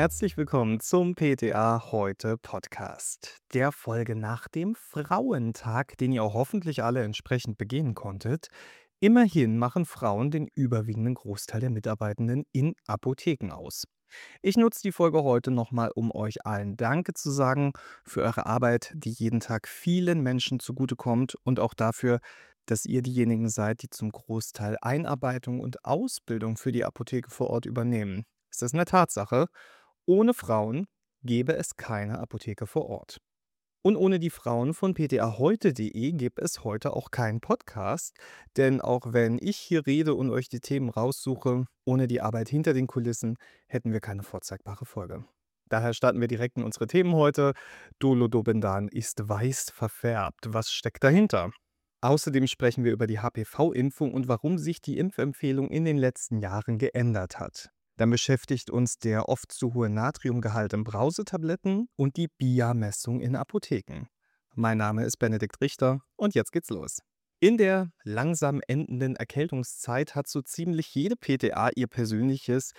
Herzlich willkommen zum PTA Heute Podcast, der Folge nach dem Frauentag, den ihr auch hoffentlich alle entsprechend begehen konntet. Immerhin machen Frauen den überwiegenden Großteil der Mitarbeitenden in Apotheken aus. Ich nutze die Folge heute nochmal, um euch allen Danke zu sagen für eure Arbeit, die jeden Tag vielen Menschen zugutekommt und auch dafür, dass ihr diejenigen seid, die zum Großteil Einarbeitung und Ausbildung für die Apotheke vor Ort übernehmen. Es ist eine Tatsache, ohne Frauen gäbe es keine Apotheke vor Ort. Und ohne die Frauen von ptaheute.de gäbe es heute auch keinen Podcast, denn auch wenn ich hier rede und euch die Themen raussuche, ohne die Arbeit hinter den Kulissen hätten wir keine vorzeigbare Folge. Daher starten wir direkt in unsere Themen heute. Dolodobendan ist weiß verfärbt. Was steckt dahinter? Außerdem sprechen wir über die HPV-Impfung und warum sich die Impfempfehlung in den letzten Jahren geändert hat. Dann beschäftigt uns der oft zu hohe Natriumgehalt in Brausetabletten und die BIA-Messung in Apotheken. Mein Name ist Benedikt Richter und jetzt geht's los. In der langsam endenden Erkältungszeit hat so ziemlich jede PTA ihr persönliches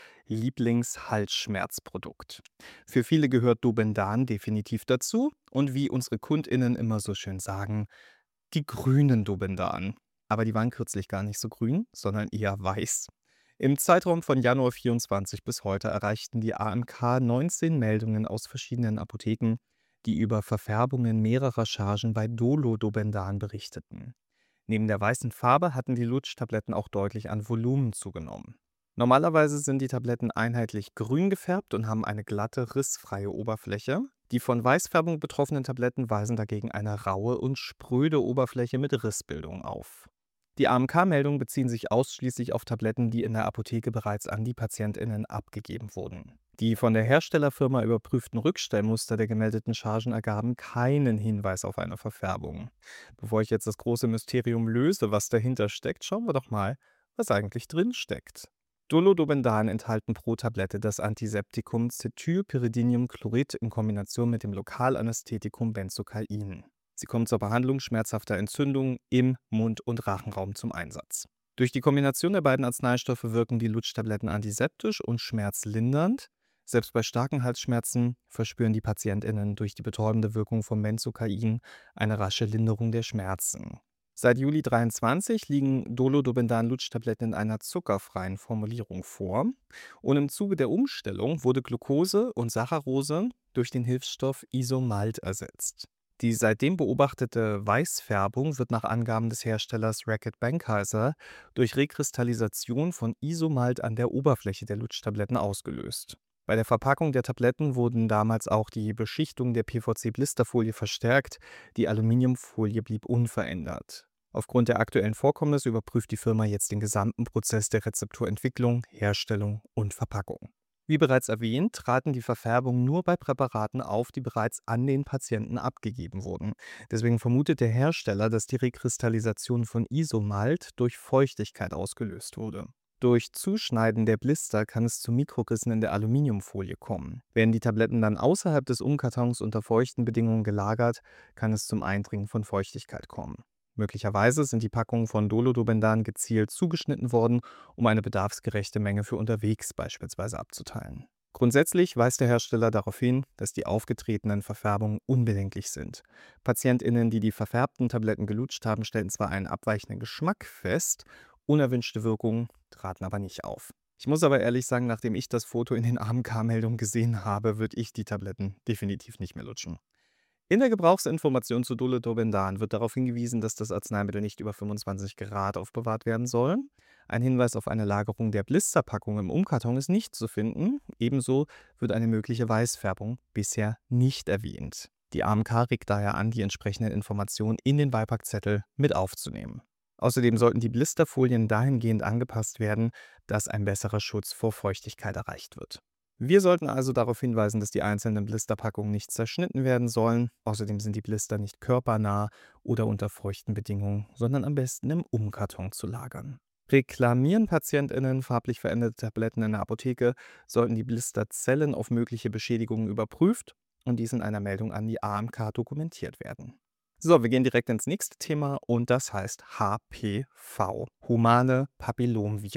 Lieblings-Halsschmerzprodukt. Für viele gehört Dobendan definitiv dazu und wie unsere KundInnen immer so schön sagen, die grünen Dobendan. Aber die waren kürzlich gar nicht so grün, sondern eher weiß. Im Zeitraum von Januar 24 bis heute erreichten die AMK 19 Meldungen aus verschiedenen Apotheken, die über Verfärbungen mehrerer Chargen bei Dolo-Dobendan berichteten. Neben der weißen Farbe hatten die Lutschtabletten auch deutlich an Volumen zugenommen. Normalerweise sind die Tabletten einheitlich grün gefärbt und haben eine glatte, rissfreie Oberfläche. Die von Weißfärbung betroffenen Tabletten weisen dagegen eine raue und spröde Oberfläche mit Rissbildung auf. Die AMK-Meldungen beziehen sich ausschließlich auf Tabletten, die in der Apotheke bereits an die PatientInnen abgegeben wurden. Die von der Herstellerfirma überprüften Rückstellmuster der gemeldeten Chargen ergaben keinen Hinweis auf eine Verfärbung. Bevor ich jetzt das große Mysterium löse, was dahinter steckt, schauen wir doch mal, was eigentlich drin steckt. Dolodobendan enthalten pro Tablette das Antiseptikum Cetylpyridiniumchlorid in Kombination mit dem Lokalanästhetikum Benzocain. Sie kommen zur Behandlung schmerzhafter Entzündungen im Mund- und Rachenraum zum Einsatz. Durch die Kombination der beiden Arzneistoffe wirken die Lutschtabletten antiseptisch und schmerzlindernd. Selbst bei starken Halsschmerzen verspüren die PatientInnen durch die betäubende Wirkung von Benzocain eine rasche Linderung der Schmerzen. Seit Juli 23 liegen Dolodobendan-Lutschtabletten in einer zuckerfreien Formulierung vor. Und im Zuge der Umstellung wurde Glucose und Saccharose durch den Hilfsstoff Isomalt ersetzt. Die seitdem beobachtete Weißfärbung wird nach Angaben des Herstellers Reckitt Benckiser durch Rekristallisation von Isomalt an der Oberfläche der Lutschtabletten ausgelöst. Bei der Verpackung der Tabletten wurden damals auch die Beschichtung der PVC-Blisterfolie verstärkt, die Aluminiumfolie blieb unverändert. Aufgrund der aktuellen Vorkommnisse überprüft die Firma jetzt den gesamten Prozess der Rezepturentwicklung, Herstellung und Verpackung. Wie bereits erwähnt, traten die Verfärbungen nur bei Präparaten auf, die bereits an den Patienten abgegeben wurden. Deswegen vermutet der Hersteller, dass die Rekristallisation von Isomalt durch Feuchtigkeit ausgelöst wurde. Durch Zuschneiden der Blister kann es zu Mikrorissen in der Aluminiumfolie kommen. Werden die Tabletten dann außerhalb des Umkartons unter feuchten Bedingungen gelagert, kann es zum Eindringen von Feuchtigkeit kommen. Möglicherweise sind die Packungen von Dolodobendan gezielt zugeschnitten worden, um eine bedarfsgerechte Menge für unterwegs beispielsweise abzuteilen. Grundsätzlich weist der Hersteller darauf hin, dass die aufgetretenen Verfärbungen unbedenklich sind. PatientInnen, die die verfärbten Tabletten gelutscht haben, stellten zwar einen abweichenden Geschmack fest, unerwünschte Wirkungen traten aber nicht auf. Ich muss aber ehrlich sagen, nachdem ich das Foto in den AMK-Meldungen gesehen habe, würde ich die Tabletten definitiv nicht mehr lutschen. In der Gebrauchsinformation zu Dolodobendan wird darauf hingewiesen, dass das Arzneimittel nicht über 25 Grad aufbewahrt werden soll. Ein Hinweis auf eine Lagerung der Blisterpackung im Umkarton ist nicht zu finden. Ebenso wird eine mögliche Weißfärbung bisher nicht erwähnt. Die AMK regt daher an, die entsprechenden Informationen in den Beipackzettel mit aufzunehmen. Außerdem sollten die Blisterfolien dahingehend angepasst werden, dass ein besserer Schutz vor Feuchtigkeit erreicht wird. Wir sollten also darauf hinweisen, dass die einzelnen Blisterpackungen nicht zerschnitten werden sollen. Außerdem sind die Blister nicht körpernah oder unter feuchten Bedingungen, sondern am besten im Umkarton zu lagern. Reklamieren PatientInnen farblich veränderte Tabletten in der Apotheke, sollten die Blisterzellen auf mögliche Beschädigungen überprüft und dies in einer Meldung an die AMK dokumentiert werden. So, wir gehen direkt ins nächste Thema und das heißt HPV, humane Papillomviren.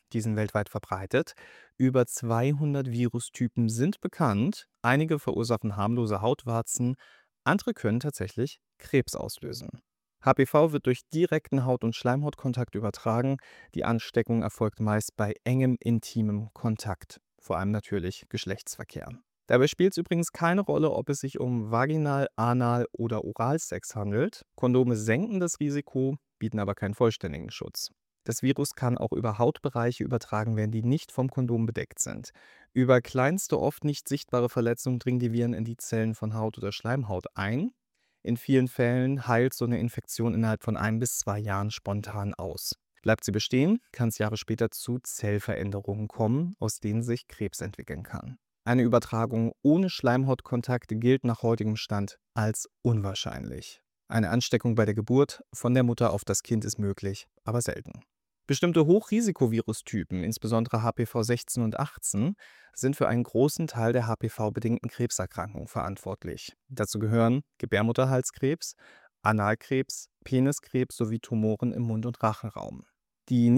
Die sind weltweit verbreitet. Über 200 Virustypen sind bekannt. Einige verursachen harmlose Hautwarzen, andere können tatsächlich Krebs auslösen. HPV wird durch direkten Haut- und Schleimhautkontakt übertragen. Die Ansteckung erfolgt meist bei engem, intimem Kontakt, vor allem natürlich Geschlechtsverkehr. Dabei spielt es übrigens keine Rolle, ob es sich um Vaginal-, Anal- oder Oralsex handelt. Kondome senken das Risiko, bieten aber keinen vollständigen Schutz. Das Virus kann auch über Hautbereiche übertragen werden, die nicht vom Kondom bedeckt sind. Über kleinste, oft nicht sichtbare Verletzungen dringen die Viren in die Zellen von Haut oder Schleimhaut ein. In vielen Fällen heilt so eine Infektion innerhalb von 1 bis 2 Jahren spontan aus. Bleibt sie bestehen, kann es Jahre später zu Zellveränderungen kommen, aus denen sich Krebs entwickeln kann. Eine Übertragung ohne Schleimhautkontakt gilt nach heutigem Stand als unwahrscheinlich. Eine Ansteckung bei der Geburt von der Mutter auf das Kind ist möglich, aber selten. Bestimmte Hochrisikovirustypen, insbesondere HPV 16 und 18, sind für einen großen Teil der HPV-bedingten Krebserkrankungen verantwortlich. Dazu gehören Gebärmutterhalskrebs, Analkrebs, Peniskrebs sowie Tumoren im Mund- und Rachenraum. Die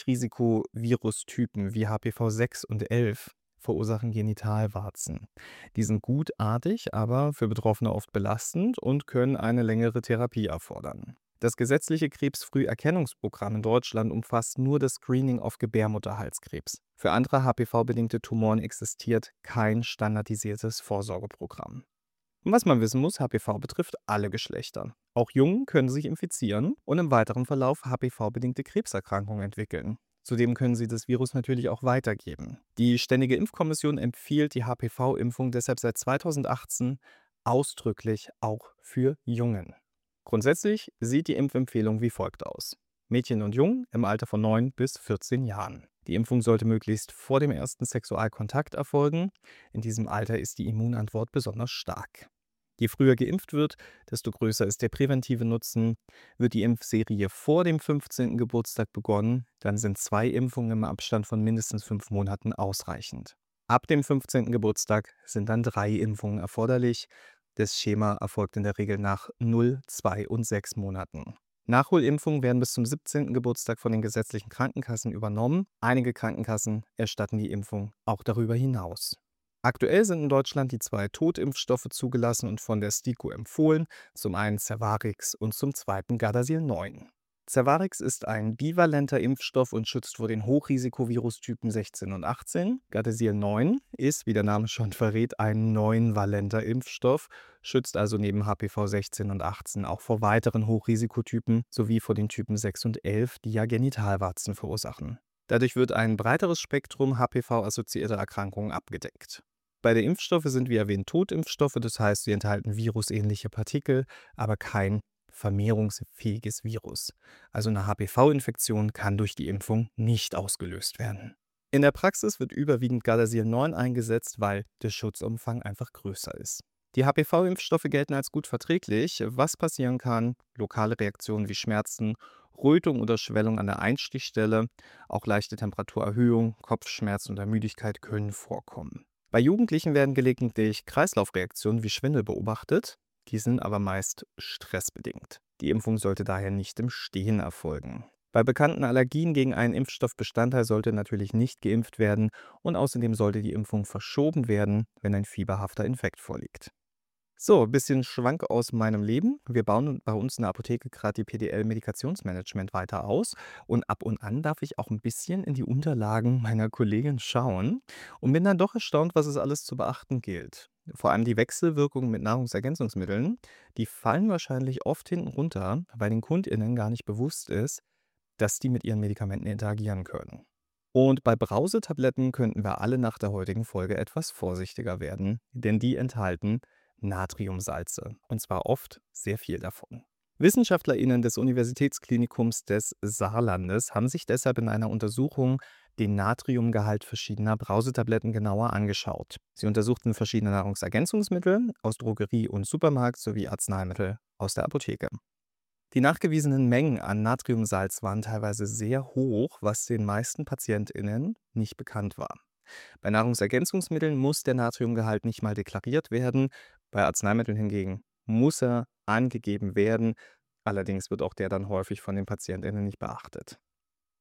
Niedrigrisikovirustypen wie HPV 6 und 11 verursachen Genitalwarzen. Die sind gutartig, aber für Betroffene oft belastend und können eine längere Therapie erfordern. Das gesetzliche Krebsfrüherkennungsprogramm in Deutschland umfasst nur das Screening auf Gebärmutterhalskrebs. Für andere HPV-bedingte Tumoren existiert kein standardisiertes Vorsorgeprogramm. Und was man wissen muss, HPV betrifft alle Geschlechter. Auch Jungen können sich infizieren und im weiteren Verlauf HPV-bedingte Krebserkrankungen entwickeln. Zudem können sie das Virus natürlich auch weitergeben. Die Ständige Impfkommission empfiehlt die HPV-Impfung deshalb seit 2018 ausdrücklich auch für Jungen. Grundsätzlich sieht die Impfempfehlung wie folgt aus. Mädchen und Jungen im Alter von 9 bis 14 Jahren. Die Impfung sollte möglichst vor dem ersten Sexualkontakt erfolgen. In diesem Alter ist die Immunantwort besonders stark. Je früher geimpft wird, desto größer ist der präventive Nutzen. Wird die Impfserie vor dem 15. Geburtstag begonnen, dann sind 2 Impfungen im Abstand von mindestens 5 Monaten ausreichend. Ab dem 15. Geburtstag sind dann 3 Impfungen erforderlich. Das Schema erfolgt in der Regel nach 0, 2 und 6 Monaten. Nachholimpfungen werden bis zum 17. Geburtstag von den gesetzlichen Krankenkassen übernommen. Einige Krankenkassen erstatten die Impfung auch darüber hinaus. Aktuell sind in Deutschland die 2 Totimpfstoffe zugelassen und von der STIKO empfohlen, zum einen Cervarix und zum zweiten Gardasil 9. Cervarix ist ein bivalenter Impfstoff und schützt vor den Hochrisikovirustypen 16 und 18. Gardasil 9 ist, wie der Name schon verrät, ein neunvalenter Impfstoff, schützt also neben HPV 16 und 18 auch vor weiteren Hochrisikotypen sowie vor den Typen 6 und 11, die ja Genitalwarzen verursachen. Dadurch wird ein breiteres Spektrum HPV-assoziierter Erkrankungen abgedeckt. Beide Impfstoffe sind wie erwähnt Totimpfstoffe, das heißt, sie enthalten virusähnliche Partikel, aber kein vermehrungsfähiges Virus. Also eine HPV-Infektion kann durch die Impfung nicht ausgelöst werden. In der Praxis wird überwiegend Gardasil 9 eingesetzt, weil der Schutzumfang einfach größer ist. Die HPV-Impfstoffe gelten als gut verträglich. Was passieren kann? Lokale Reaktionen wie Schmerzen, Rötung oder Schwellung an der Einstichstelle, auch leichte Temperaturerhöhung, Kopfschmerzen oder Müdigkeit können vorkommen. Bei Jugendlichen werden gelegentlich Kreislaufreaktionen wie Schwindel beobachtet, die sind aber meist stressbedingt. Die Impfung sollte daher nicht im Stehen erfolgen. Bei bekannten Allergien gegen einen Impfstoffbestandteil sollte natürlich nicht geimpft werden und außerdem sollte die Impfung verschoben werden, wenn ein fieberhafter Infekt vorliegt. So, ein bisschen Schwank aus meinem Leben. Wir bauen bei uns in der Apotheke gerade die PDL-Medikationsmanagement weiter aus. Und ab und an darf ich auch ein bisschen in die Unterlagen meiner Kollegin schauen und bin dann doch erstaunt, was es alles zu beachten gilt. Vor allem die Wechselwirkungen mit Nahrungsergänzungsmitteln, die fallen wahrscheinlich oft hinten runter, weil den KundInnen gar nicht bewusst ist, dass die mit ihren Medikamenten interagieren können. Und bei Brausetabletten könnten wir alle nach der heutigen Folge etwas vorsichtiger werden, denn die enthalten Natriumsalze, und zwar oft sehr viel davon. WissenschaftlerInnen des Universitätsklinikums des Saarlandes haben sich deshalb in einer Untersuchung den Natriumgehalt verschiedener Brausetabletten genauer angeschaut. Sie untersuchten verschiedene Nahrungsergänzungsmittel aus Drogerie und Supermarkt sowie Arzneimittel aus der Apotheke. Die nachgewiesenen Mengen an Natriumsalz waren teilweise sehr hoch, was den meisten PatientInnen nicht bekannt war. Bei Nahrungsergänzungsmitteln muss der Natriumgehalt nicht mal deklariert werden, bei Arzneimitteln hingegen muss er angegeben werden, allerdings wird auch der dann häufig von den PatientInnen nicht beachtet.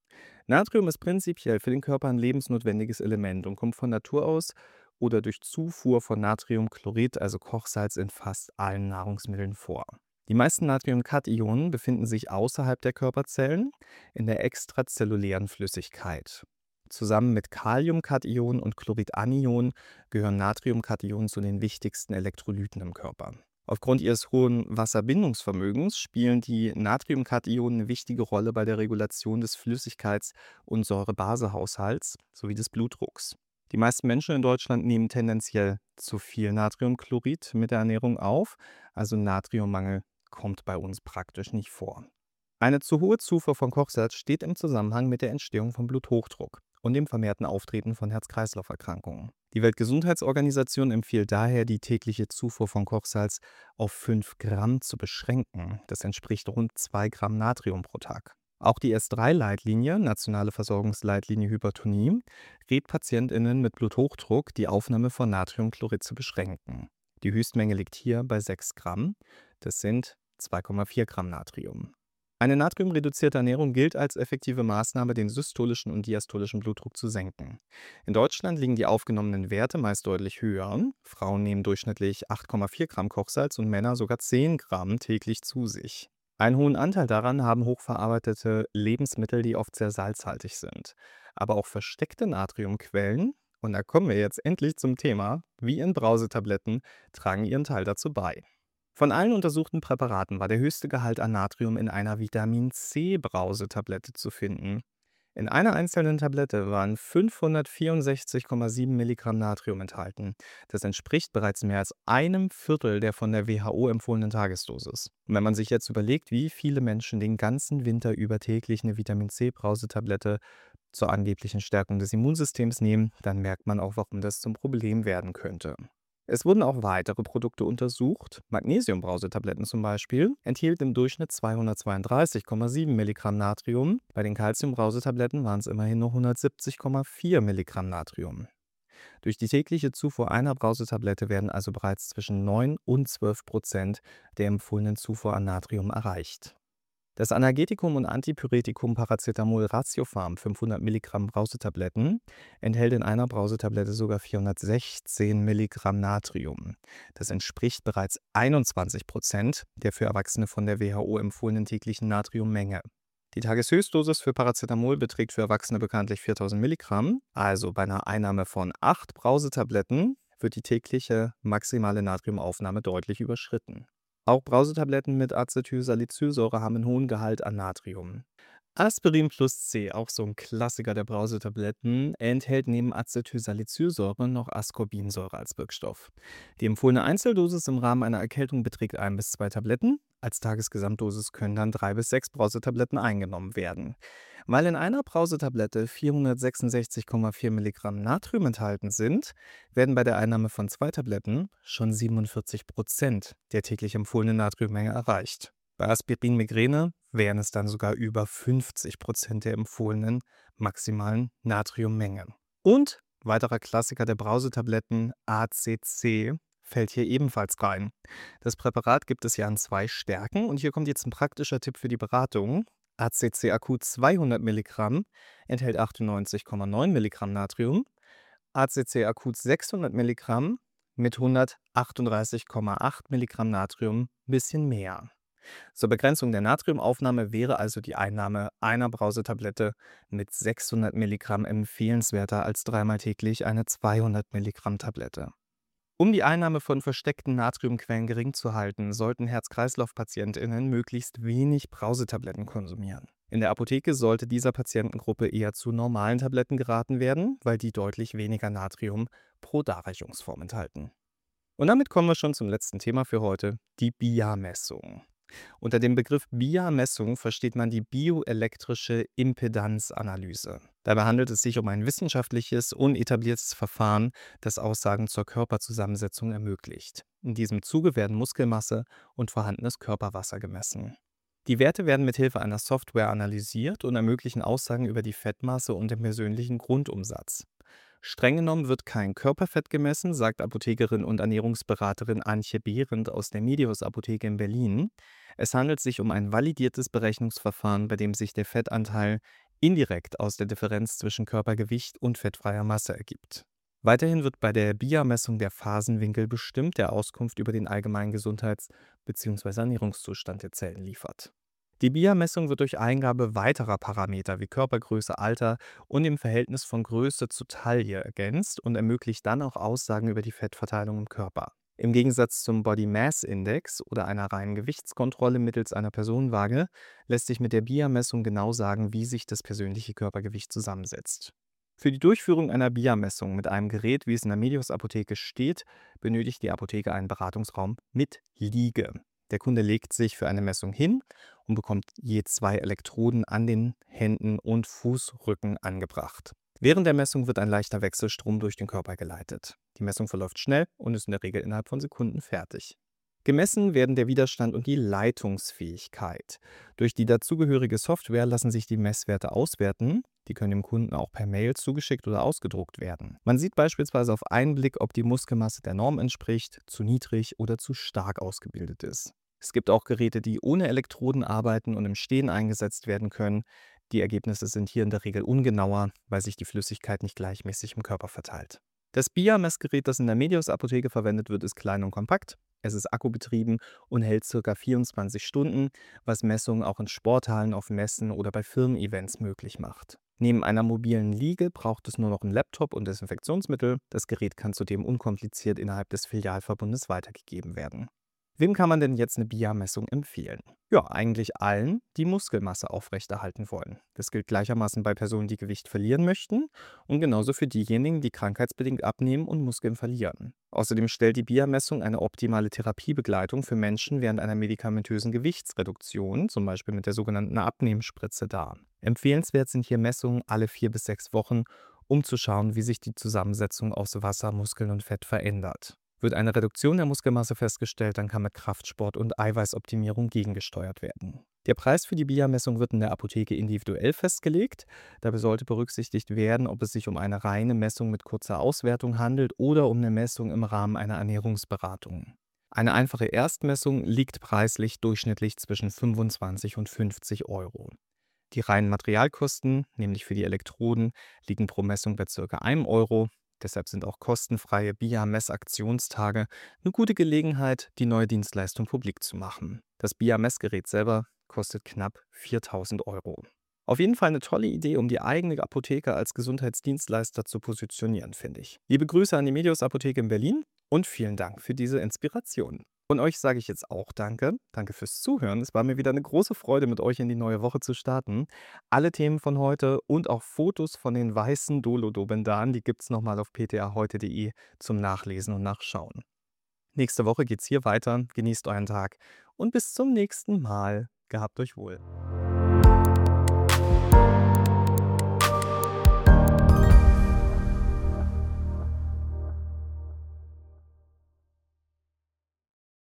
Natrium ist prinzipiell für den Körper ein lebensnotwendiges Element und kommt von Natur aus oder durch Zufuhr von Natriumchlorid, also Kochsalz, in fast allen Nahrungsmitteln vor. Die meisten Natriumkationen befinden sich außerhalb der Körperzellen in der extrazellulären Flüssigkeit. Zusammen mit Kaliumkationen und Chloridanionen gehören Natriumkationen zu den wichtigsten Elektrolyten im Körper. Aufgrund ihres hohen Wasserbindungsvermögens spielen die Natriumkationen eine wichtige Rolle bei der Regulation des Flüssigkeits- und Säurebasehaushalts sowie des Blutdrucks. Die meisten Menschen in Deutschland nehmen tendenziell zu viel Natriumchlorid mit der Ernährung auf, also Natriummangel kommt bei uns praktisch nicht vor. Eine zu hohe Zufuhr von Kochsalz steht im Zusammenhang mit der Entstehung von Bluthochdruck und dem vermehrten Auftreten von Herz-Kreislauf-Erkrankungen. Die Weltgesundheitsorganisation empfiehlt daher, die tägliche Zufuhr von Kochsalz auf 5 Gramm zu beschränken. Das entspricht rund 2 Gramm Natrium pro Tag. Auch die S3-Leitlinie, Nationale Versorgungsleitlinie Hypertonie, rät PatientInnen mit Bluthochdruck, die Aufnahme von Natriumchlorid zu beschränken. Die Höchstmenge liegt hier bei 6 Gramm. Das sind 2,4 Gramm Natrium. Eine natriumreduzierte Ernährung gilt als effektive Maßnahme, den systolischen und diastolischen Blutdruck zu senken. In Deutschland liegen die aufgenommenen Werte meist deutlich höher. Frauen nehmen durchschnittlich 8,4 Gramm Kochsalz und Männer sogar 10 Gramm täglich zu sich. Einen hohen Anteil daran haben hochverarbeitete Lebensmittel, die oft sehr salzhaltig sind. Aber auch versteckte Natriumquellen, und da kommen wir jetzt endlich zum Thema, wie in Brausetabletten, tragen ihren Teil dazu bei. Von allen untersuchten Präparaten war der höchste Gehalt an Natrium in einer Vitamin-C-Brausetablette zu finden. In einer einzelnen Tablette waren 564,7 Milligramm Natrium enthalten. Das entspricht bereits mehr als einem Viertel der von der WHO empfohlenen Tagesdosis. Und wenn man sich jetzt überlegt, wie viele Menschen den ganzen Winter über täglich eine Vitamin-C-Brausetablette zur angeblichen Stärkung des Immunsystems nehmen, dann merkt man auch, warum das zum Problem werden könnte. Es wurden auch weitere Produkte untersucht. Magnesiumbrausetabletten zum Beispiel enthielten im Durchschnitt 232,7 Milligramm Natrium. Bei den Calciumbrausetabletten waren es immerhin nur 170,4 Milligramm Natrium. Durch die tägliche Zufuhr einer Brausetablette werden also bereits zwischen 9 und 12% der empfohlenen Zufuhr an Natrium erreicht. Das Analgetikum und Antipyretikum Paracetamol Ratiopharm 500 Milligramm Brausetabletten enthält in einer Brausetablette sogar 416 Milligramm Natrium. Das entspricht bereits 21% der für Erwachsene von der WHO empfohlenen täglichen Natriummenge. Die Tageshöchstdosis für Paracetamol beträgt für Erwachsene bekanntlich 4000 Milligramm, also bei einer Einnahme von 8 Brausetabletten wird die tägliche maximale Natriumaufnahme deutlich überschritten. Auch Brausetabletten mit Acetylsalicylsäure haben einen hohen Gehalt an Natrium. Aspirin plus C, auch so ein Klassiker der Brausetabletten, enthält neben Acetylsalicylsäure noch Ascorbinsäure als Wirkstoff. Die empfohlene Einzeldosis im Rahmen einer Erkältung beträgt 1 bis 2 Tabletten. Als Tagesgesamtdosis können dann 3 bis 6 Brausetabletten eingenommen werden. Weil in einer Brausetablette 466,4 Milligramm Natrium enthalten sind, werden bei der Einnahme von 2 Tabletten schon 47% der täglich empfohlenen Natriummenge erreicht. Bei Aspirin-Migräne wären es dann sogar über 50% der empfohlenen maximalen Natriummenge. Und weiterer Klassiker der Brausetabletten, ACC, fällt hier ebenfalls rein. Das Präparat gibt es ja in 2 Stärken und hier kommt jetzt ein praktischer Tipp für die Beratung. ACC Akut 200 Milligramm enthält 98,9 Milligramm Natrium, ACC Akut 600 Milligramm mit 138,8 Milligramm Natrium ein bisschen mehr. Zur Begrenzung der Natriumaufnahme wäre also die Einnahme einer Brausetablette mit 600 Milligramm empfehlenswerter als dreimal täglich eine 200 Milligramm Tablette. Um die Einnahme von versteckten Natriumquellen gering zu halten, sollten Herz-Kreislauf-PatientInnen möglichst wenig Brausetabletten konsumieren. In der Apotheke sollte dieser Patientengruppe eher zu normalen Tabletten geraten werden, weil die deutlich weniger Natrium pro Darreichungsform enthalten. Und damit kommen wir schon zum letzten Thema für heute, die BIA-Messung. Unter dem Begriff BIA-Messung versteht man die bioelektrische Impedanzanalyse. Dabei handelt es sich um ein wissenschaftliches und etabliertes Verfahren, das Aussagen zur Körperzusammensetzung ermöglicht. In diesem Zuge werden Muskelmasse und vorhandenes Körperwasser gemessen. Die Werte werden mithilfe einer Software analysiert und ermöglichen Aussagen über die Fettmasse und den persönlichen Grundumsatz. Streng genommen wird kein Körperfett gemessen, sagt Apothekerin und Ernährungsberaterin Antje Behrendt aus der Medios Apotheke in Berlin. Es handelt sich um ein validiertes Berechnungsverfahren, bei dem sich der Fettanteil indirekt aus der Differenz zwischen Körpergewicht und fettfreier Masse ergibt. Weiterhin wird bei der BIA-Messung der Phasenwinkel bestimmt, der Auskunft über den allgemeinen Gesundheits- bzw. Ernährungszustand der Zellen liefert. Die BIA-Messung wird durch Eingabe weiterer Parameter wie Körpergröße, Alter und dem Verhältnis von Größe zu Taille ergänzt und ermöglicht dann auch Aussagen über die Fettverteilung im Körper. Im Gegensatz zum Body Mass Index oder einer reinen Gewichtskontrolle mittels einer Personenwaage lässt sich mit der BIA-Messung genau sagen, wie sich das persönliche Körpergewicht zusammensetzt. Für die Durchführung einer BIA-Messung mit einem Gerät, wie es in der Medios-Apotheke steht, benötigt die Apotheke einen Beratungsraum mit Liege. Der Kunde legt sich für eine Messung hin und bekommt je 2 Elektroden an den Händen und Fußrücken angebracht. Während der Messung wird ein leichter Wechselstrom durch den Körper geleitet. Die Messung verläuft schnell und ist in der Regel innerhalb von Sekunden fertig. Gemessen werden der Widerstand und die Leitungsfähigkeit. Durch die dazugehörige Software lassen sich die Messwerte auswerten. Die können dem Kunden auch per Mail zugeschickt oder ausgedruckt werden. Man sieht beispielsweise auf einen Blick, ob die Muskelmasse der Norm entspricht, zu niedrig oder zu stark ausgebildet ist. Es gibt auch Geräte, die ohne Elektroden arbeiten und im Stehen eingesetzt werden können. Die Ergebnisse sind hier in der Regel ungenauer, weil sich die Flüssigkeit nicht gleichmäßig im Körper verteilt. Das BIA-Messgerät, das in der Medios-Apotheke verwendet wird, ist klein und kompakt. Es ist akkubetrieben und hält ca. 24 Stunden, was Messungen auch in Sporthallen, auf Messen oder bei Firmen-Events möglich macht. Neben einer mobilen Liege braucht es nur noch einen Laptop und Desinfektionsmittel. Das Gerät kann zudem unkompliziert innerhalb des Filialverbundes weitergegeben werden. Wem kann man denn jetzt eine BIA-Messung empfehlen? Ja, eigentlich allen, die Muskelmasse aufrechterhalten wollen. Das gilt gleichermaßen bei Personen, die Gewicht verlieren möchten und genauso für diejenigen, die krankheitsbedingt abnehmen und Muskeln verlieren. Außerdem stellt die BIA-Messung eine optimale Therapiebegleitung für Menschen während einer medikamentösen Gewichtsreduktion, zum Beispiel mit der sogenannten Abnehmspritze, dar. Empfehlenswert sind hier Messungen alle 4 bis 6 Wochen, um zu schauen, wie sich die Zusammensetzung aus Wasser, Muskeln und Fett verändert. Wird eine Reduktion der Muskelmasse festgestellt, dann kann mit Kraftsport und Eiweißoptimierung gegengesteuert werden. Der Preis für die BIA-Messung wird in der Apotheke individuell festgelegt. Dabei sollte berücksichtigt werden, ob es sich um eine reine Messung mit kurzer Auswertung handelt oder um eine Messung im Rahmen einer Ernährungsberatung. Eine einfache Erstmessung liegt preislich durchschnittlich zwischen 25 und 50 Euro. Die reinen Materialkosten, nämlich für die Elektroden, liegen pro Messung bei ca. 1 Euro. Deshalb sind auch kostenfreie BIA-Messaktionstage eine gute Gelegenheit, die neue Dienstleistung publik zu machen. Das BIA-Messgerät selber kostet knapp 4.000 Euro. Auf jeden Fall eine tolle Idee, um die eigene Apotheke als Gesundheitsdienstleister zu positionieren, finde ich. Liebe Grüße an die Medios Apotheke in Berlin und vielen Dank für diese Inspiration. Von euch sage ich jetzt auch Danke. Danke fürs Zuhören. Es war mir wieder eine große Freude, mit euch in die neue Woche zu starten. Alle Themen von heute und auch Fotos von den weißen Dolo-Dobendaren, die gibt's nochmal auf ptaheute.de zum Nachlesen und Nachschauen. Nächste Woche geht's hier weiter. Genießt euren Tag und bis zum nächsten Mal. Gehabt euch wohl.